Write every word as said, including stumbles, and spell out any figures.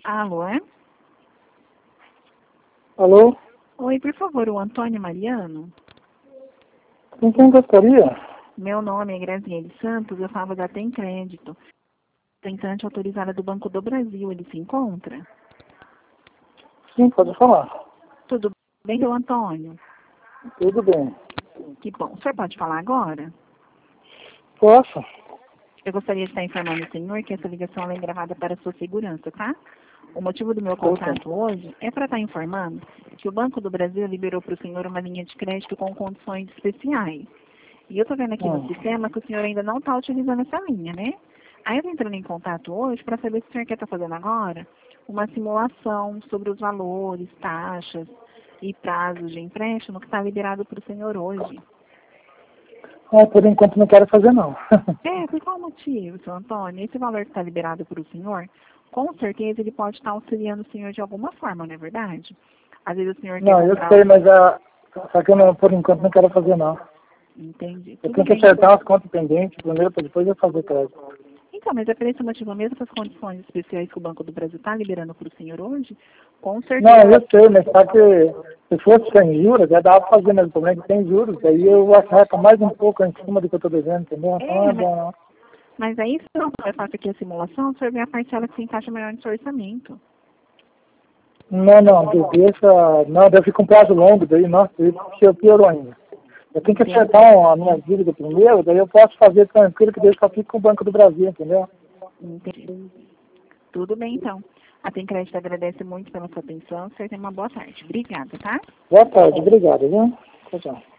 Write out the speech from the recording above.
Alô, é? Alô? Oi, por favor, o Antônio Mariano? Com quem gostaria? Meu nome é Graziele Santos, eu falo da Tem Crédito. Representante autorizada do Banco do Brasil, ele se encontra? Sim, pode falar. Tudo bem, seu Antônio? Tudo bem. Que bom. O senhor pode falar agora? Posso? Eu gostaria de estar informando o senhor que essa ligação é gravada para sua segurança, tá? O motivo do meu contato hoje é para estar informando que o Banco do Brasil liberou para o senhor uma linha de crédito com condições especiais. E eu estou vendo aqui Hum. no sistema que o senhor ainda não está utilizando essa linha, né? Aí eu estou entrando em contato hoje para saber se o senhor quer estar fazendo agora uma simulação sobre os valores, taxas e prazos de empréstimo que está liberado para o senhor hoje. Ah, por enquanto não quero fazer não. É, por qual motivo, seu Antônio? Esse valor que está liberado para o senhor, com certeza ele pode estar auxiliando o senhor de alguma forma, não é verdade? Às vezes o senhor quer Não, eu comprar... sei, mas a... só que eu não, por enquanto não quero fazer não. Entendi. Eu Tudo tenho que bem. acertar as contas pendentes primeiro para depois eu fazer crédito. Então, mas é por esse motivo mesmo, essas condições especiais que o Banco do Brasil está liberando para o senhor hoje, com certeza... Não, eu sei, mas só que se fosse sem juros, já dava para fazer, mas o problema é que tem juros, aí eu acerto mais um pouco em cima do que eu estou devendo, entendeu? Então É, é mas, bom não. mas aí, se não é fácil aqui a simulação, o senhor vê a parcela que se encaixa melhor no seu orçamento. Não, não, de- deixa. Não, deve ficar um prazo longo, daí, nossa, isso piorou ainda. Eu tenho que Entendi. acertar a minha dívida primeiro, daí eu posso fazer tranquilo que deixa só fique com o Banco do Brasil, entendeu? Entendi. Tudo bem, então. A Tem Crédito agradece muito pela sua atenção. O senhor tenha uma boa tarde. Obrigada, tá? Boa tarde, obrigado, viu? Tchau, tchau.